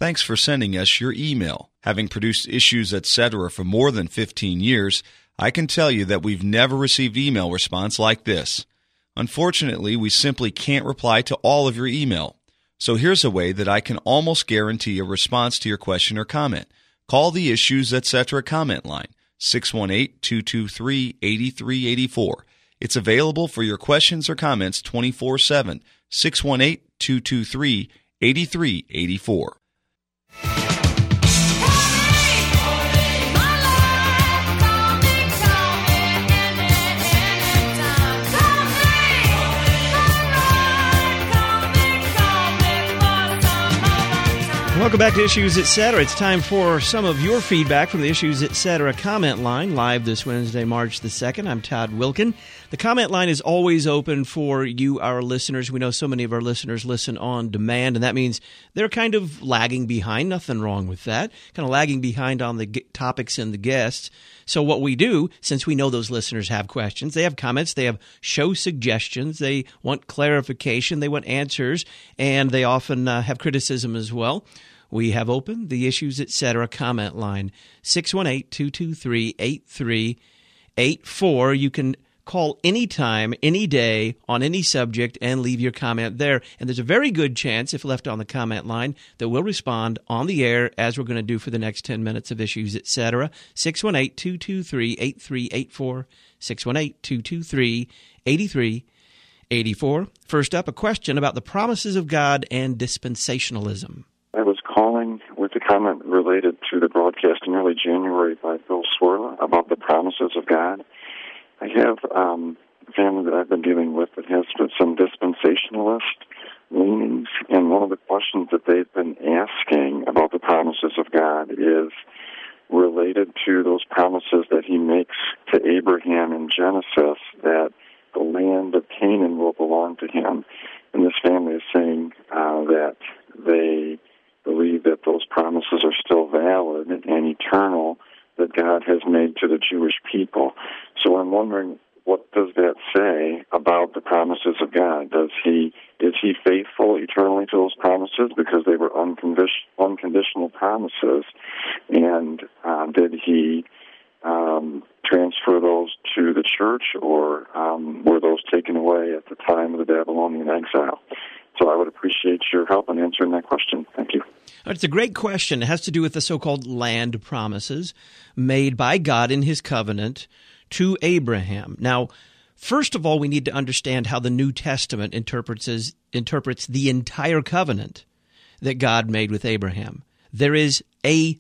Thanks for sending us your email. Having produced Issues, Etc. for more than 15 years, I can tell you that we've never received email response like this. Unfortunately, we simply can't reply to all of your email. So here's a way that I can almost guarantee a response to your question or comment. Call the Issues, Etc. comment line, 618-223-8384. It's available for your questions or comments 24/7, 618-223-8384. Welcome back to Issues, Etc. It's time for some of your feedback from the Issues, Etc. comment line, live this Wednesday, March the 2nd. I'm Todd Wilkin. The comment line is always open for you, our listeners. We know so many of our listeners listen on demand, and that means they're kind of lagging behind. Nothing wrong with that. Kind of lagging behind on the topics and the guests. So what we do, since we know those listeners have questions, they have comments, they have show suggestions, they want clarification, they want answers, and they often have criticism as well. We have opened the Issues, Etc. comment line, 618-223-8384. You can call anytime, any day, on any subject, and leave your comment there. And there's a very good chance, if left on the comment line, that we'll respond on the air, as we're going to do for the next 10 minutes of Issues, Etc. 618-223-8384, 618-223-8384. First up, a question about the promises of God and dispensationalism. I was calling with a comment related to the broadcast in early January by Bill Swirla about the promises of God. I have a family that I've been dealing with that has some dispensationalist leanings, and one of the questions that they've been asking about the promises of God is related to those promises that he makes to Abraham in Genesis, that the land of Canaan will belong to him. And this family is saying that they believe that those promises are still valid and eternal that God has made to the Jewish people. So I'm wondering, what does that say about the promises of God? Is he faithful eternally to those promises because they were unconditional promises? And did he transfer those to the church, or were those taken away at the time of the Babylonian exile? So I would appreciate your help in answering that question. Thank you. It's a great question. It has to do with the so-called land promises made by God in his covenant to Abraham. Now, first of all, we need to understand how the New Testament interprets the entire covenant that God made with Abraham. There is a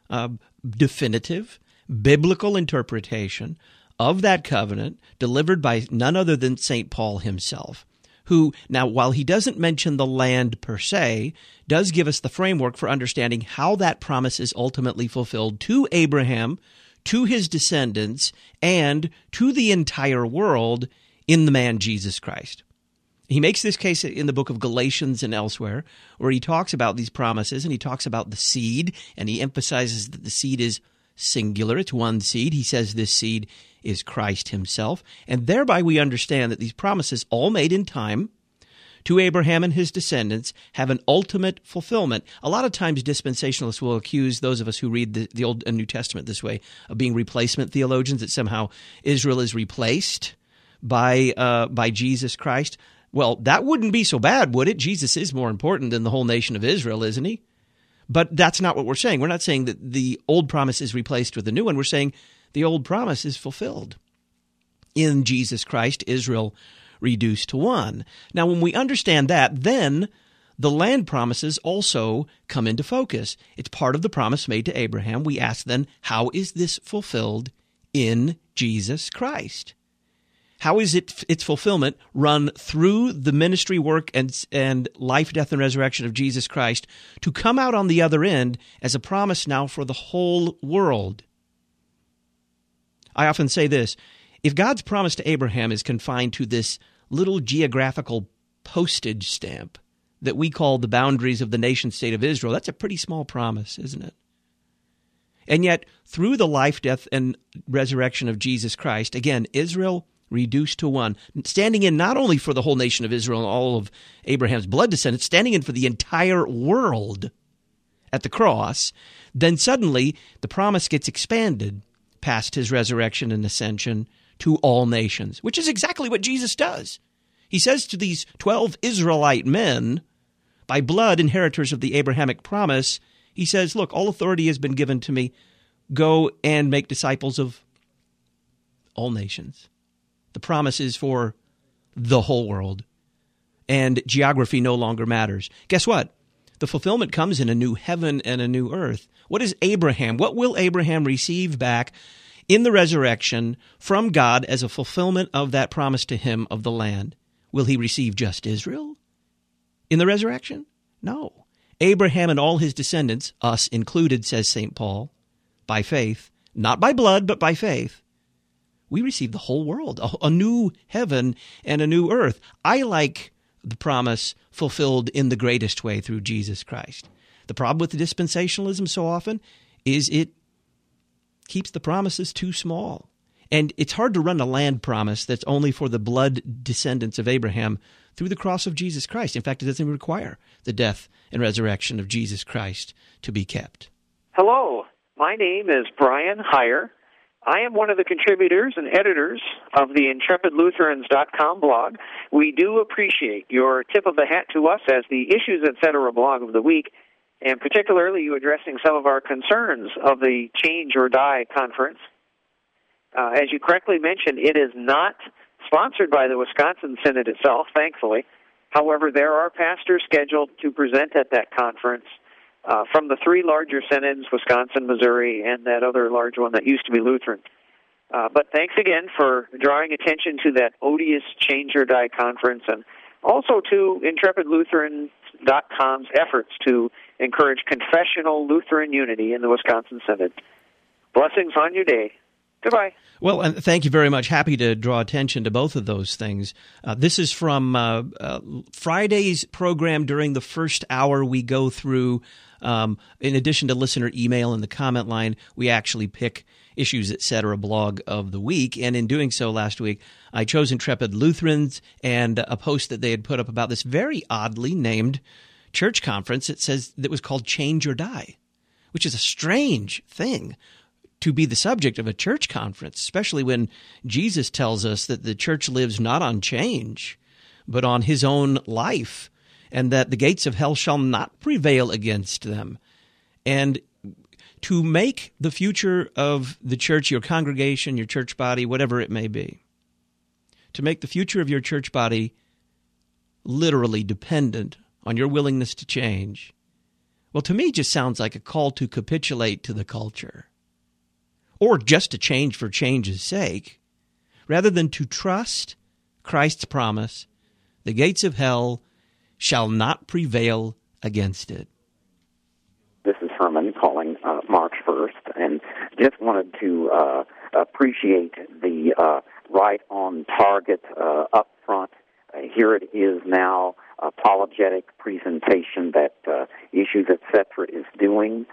definitive biblical interpretation of that covenant delivered by none other than St. Paul himself, who, now, while he doesn't mention the land per se, does give us the framework for understanding how that promise is ultimately fulfilled to Abraham, to his descendants, and to the entire world in the man Jesus Christ. He makes this case in the book of Galatians and elsewhere, where he talks about these promises, and he talks about the seed, and he emphasizes that the seed is singular. It's one seed. He says this seed is Christ himself. And thereby we understand that these promises, all made in time to Abraham and his descendants, have an ultimate fulfillment. A lot of times dispensationalists will accuse those of us who read the Old and New Testament this way of being replacement theologians, that somehow Israel is replaced by Jesus Christ. Well, that wouldn't be so bad, would it? Jesus is more important than the whole nation of Israel, isn't he? But that's not what we're saying. We're not saying that the old promise is replaced with the new one. We're saying the old promise is fulfilled in Jesus Christ, Israel reduced to one. Now, when we understand that, then the land promises also come into focus. It's part of the promise made to Abraham. We ask then, how is this fulfilled in Jesus Christ? How is its fulfillment run through the ministry work and life, death, and resurrection of Jesus Christ to come out on the other end as a promise now for the whole world? I often say this: if God's promise to Abraham is confined to this little geographical postage stamp that we call the boundaries of the nation-state of Israel, that's a pretty small promise, isn't it? And yet, through the life, death, and resurrection of Jesus Christ, again, Israel reduced to one, standing in not only for the whole nation of Israel and all of Abraham's blood descendants, standing in for the entire world. at the cross, then suddenly the promise gets expanded past his resurrection and ascension to all nations, which is exactly what Jesus does. He says to these 12 Israelite men, by blood inheritors of the Abrahamic promise, he says, look, all authority has been given to me. Go and make disciples of all nations. The promise is for the whole world. And geography no longer matters. Guess what? The fulfillment comes in a new heaven and a new earth. What is Abraham? What will Abraham receive back in the resurrection from God as a fulfillment of that promise to him of the land? Will he receive just Israel in the resurrection? No. Abraham and all his descendants, us included, says St. Paul, by faith, not by blood, but by faith, we receive the whole world, a new heaven and a new earth. I like the promise fulfilled in the greatest way through Jesus Christ. The problem with dispensationalism so often is it keeps the promises too small. And it's hard to run a land promise that's only for the blood descendants of Abraham through the cross of Jesus Christ. In fact, it doesn't require the death and resurrection of Jesus Christ to be kept. Hello, my name is Brian Heyer. I am one of the contributors and editors of the IntrepidLutherans.com blog. We do appreciate your tip of the hat to us as the Issues Etc. blog of the week, and particularly you addressing some of our concerns of the Change or Die conference. As you correctly mentioned, it is not sponsored by the Wisconsin Synod itself, thankfully. However, there are pastors scheduled to present at that conference from the three larger synods, Wisconsin, Missouri, and that other large one that used to be Lutheran. But thanks again for drawing attention to that odious Change or Die conference, and also to IntrepidLutherans.com's efforts to encourage confessional Lutheran unity in the Wisconsin Synod. Blessings on your day. Goodbye. Well, and thank you very much. Happy to draw attention to both of those things. This is from Friday's program. During the first hour, we go through, in addition to listener email and the comment line, we actually pick Issues Etc. blog of the week. And in doing so last week, I chose Intrepid Lutherans and a post that they had put up about this very oddly named church conference. It says that was called Change or Die, which is a strange thing to be the subject of a church conference, especially when Jesus tells us that the church lives not on change, but on his own life, and that the gates of hell shall not prevail against them. And to make the future of the church, your congregation, your church body, whatever it may be, to make the future of your church body literally dependent on your willingness to change, well, to me, just sounds like a call to capitulate to the culture, or just to change for change's sake, rather than to trust Christ's promise, the gates of hell shall not prevail against it. This is Herman calling March 1st, and just wanted to appreciate the right-on-target up front. Here it is now, apologetic presentation that Issues Etc. is doing.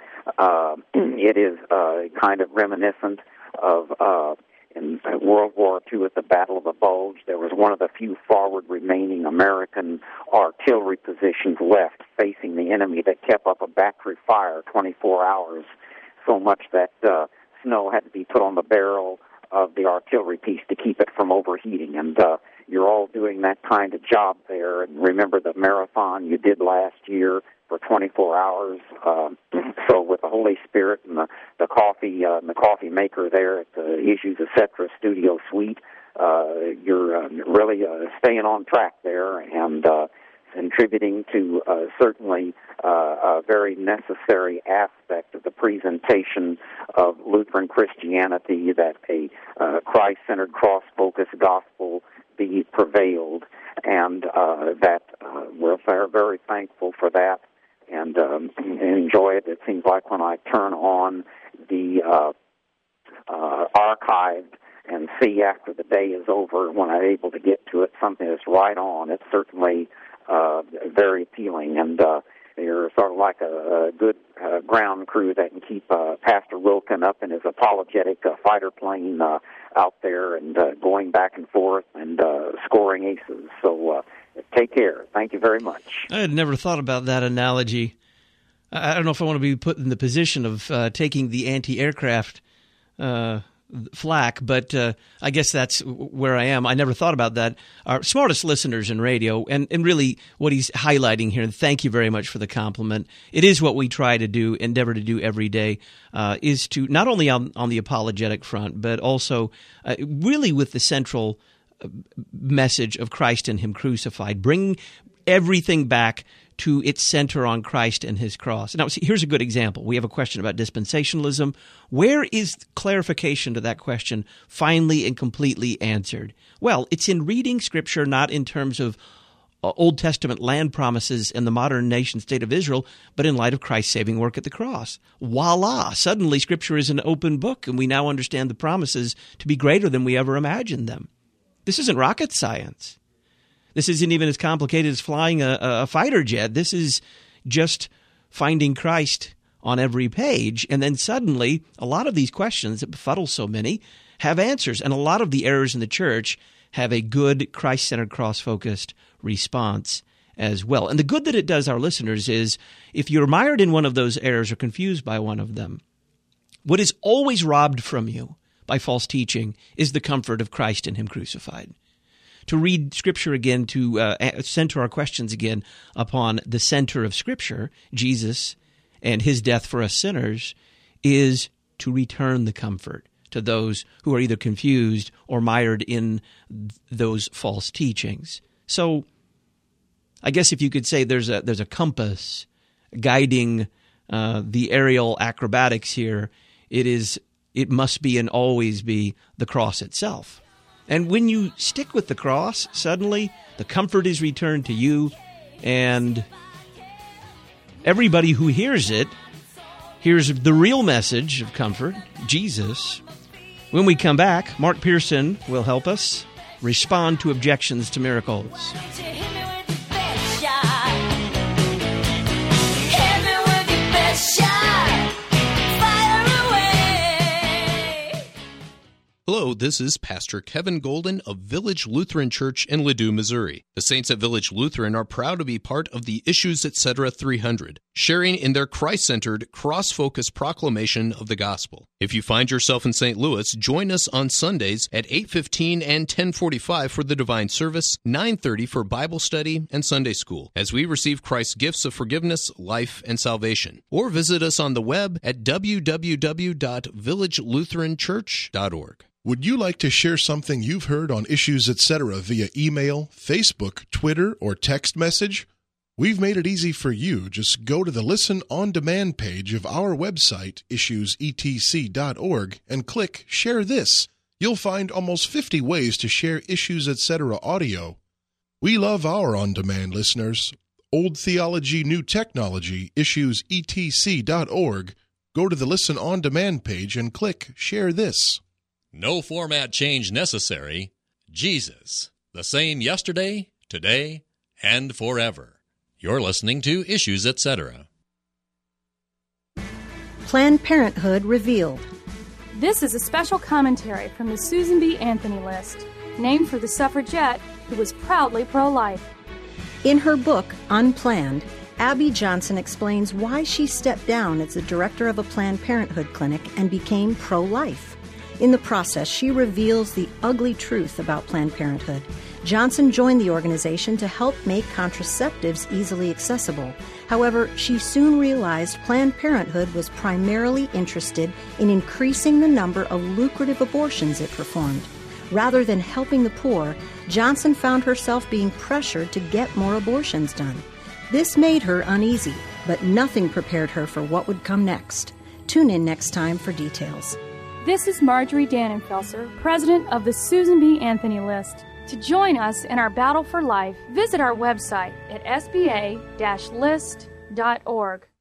It is kind of reminiscent of in World War II at the Battle of the Bulge. There was one of the few forward remaining American artillery positions left facing the enemy that kept up a battery fire 24 hours, so much that snow had to be put on the barrel of the artillery piece to keep it from overheating. And you're all doing that kind of job there. And remember the marathon you did last year for 24 hours. So with the Holy Spirit and the coffee and the coffee maker there at the Issues Etc. Studio Suite, you're really staying on track there and contributing to certainly a very necessary aspect of the presentation of Lutheran Christianity, that a Christ-centered, cross-focused gospel be prevailed, and that we're very thankful for that and enjoy it. It seems like when I turn on the archived and see after the day is over, when I'm able to get to it, something that's right on, it's certainly very appealing, and you're sort of like a good ground crew that can keep Pastor Wilkin up in his apologetic fighter plane out there and going back and forth and scoring aces. So take care. Thank you very much. I had never thought about that analogy I don't know if I want to be put in the position of taking the anti-aircraft flack, but I guess that's where I am. I never thought about that. Our smartest listeners in radio, and really what he's highlighting here, and thank you very much for the compliment, it is what we try to endeavor to do every day, is to not only on the apologetic front, but also really with the central message of Christ and Him crucified, bring everything back to its center on Christ and His cross. Now, see, here's a good example. We have a question about dispensationalism. Where is clarification to that question finally and completely answered? Well, it's in reading Scripture, not in terms of Old Testament land promises in the modern nation state of Israel, but in light of Christ's saving work at the cross. Voila! Suddenly, Scripture is an open book, and we now understand the promises to be greater than we ever imagined them. This isn't rocket science. This isn't even as complicated as flying a fighter jet. This is just finding Christ on every page. And then suddenly, a lot of these questions that befuddle so many have answers. And a lot of the errors in the church have a good Christ-centered, cross-focused response as well. And the good that it does our listeners is, if you're mired in one of those errors or confused by one of them, what is always robbed from you by false teaching is the comfort of Christ and Him crucified. To read Scripture again, to center our questions again upon the center of Scripture, Jesus and His death for us sinners, is to return the comfort to those who are either confused or mired in those false teachings. So I guess if you could say there's a compass guiding the aerial acrobatics here, it must be and always be the cross itself. And when you stick with the cross, suddenly the comfort is returned to you, and everybody who hears it hears the real message of comfort, Jesus. When we come back, Mark Pearson will help us respond to objections to miracles. Hello, this is Pastor Kevin Golden of Village Lutheran Church in Ladue, Missouri. The saints at Village Lutheran are proud to be part of the Issues Etc. 300, sharing in their Christ-centered, cross-focused proclamation of the gospel. If you find yourself in St. Louis, join us on Sundays at 8:15 and 10:45 for the divine service, 9:30 for Bible study and Sunday school, as we receive Christ's gifts of forgiveness, life, and salvation. Or visit us on the web at www.villagelutheranchurch.org. Would you like to share something you've heard on Issues Etc. via email, Facebook, Twitter, or text message? We've made it easy for you. Just go to the Listen on Demand page of our website, issuesetc.org, and click Share This. You'll find almost 50 ways to share Issues Etc. audio. We love our on-demand listeners. Old Theology, New Technology, issuesetc.org. Go to the Listen on Demand page and click Share This. No format change necessary. Jesus, the same yesterday, today, and forever. You're listening to Issues Etc. Planned Parenthood Revealed. This is a special commentary from the Susan B. Anthony List, named for the suffragette who was proudly pro-life. In her book, Unplanned, Abby Johnson explains why she stepped down as the director of a Planned Parenthood clinic and became pro-life. In the process, she reveals the ugly truth about Planned Parenthood. Johnson joined the organization to help make contraceptives easily accessible. However, she soon realized Planned Parenthood was primarily interested in increasing the number of lucrative abortions it performed. Rather than helping the poor, Johnson found herself being pressured to get more abortions done. This made her uneasy, but nothing prepared her for what would come next. Tune in next time for details. This is Marjorie Dannenfelser, president of the Susan B. Anthony List. To join us in our battle for life, visit our website at sba-list.org.